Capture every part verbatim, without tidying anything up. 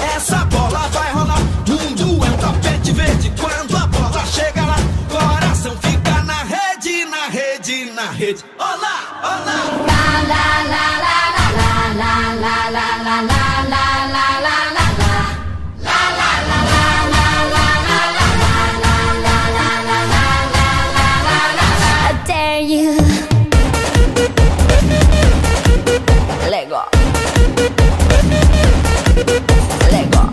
essa bola vai rolar. Mundo é um tapete verde. Quando a bola chega lá, coração fica na rede, na rede, na rede. Olá, olá. La la la la la la la la la la la la la la. You Lego Lego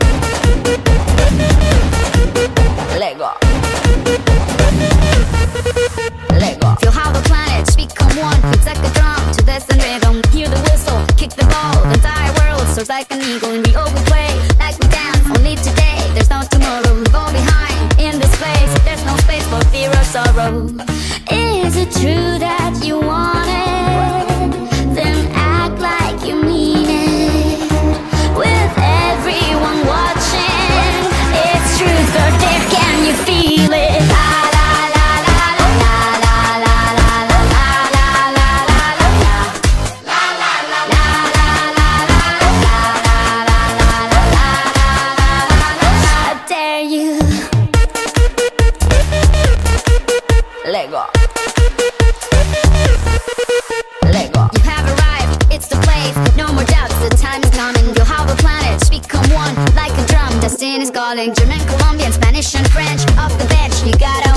Lego Lego. Feel how the planets become one. It's like a drum to this and rhythm. Hear the whistle, kick the ball. The entire world soars like an eagle. And we all we play like we dance. Only today, there's no tomorrow. We fall behind in this place. There's no space for fear or sorrow. Is it true that you want it? Then act like you mean it. With everyone watching, it's truth or dare, can you feel it? La la la la la la la la la la la la la la. I dare you. Lego Lego. You have arrived, it's the place. No more doubts, the time is coming. Feel how the planets become one. Like a drum, destiny is calling. German, Colombian, Spanish and French. Off the bench, you gotta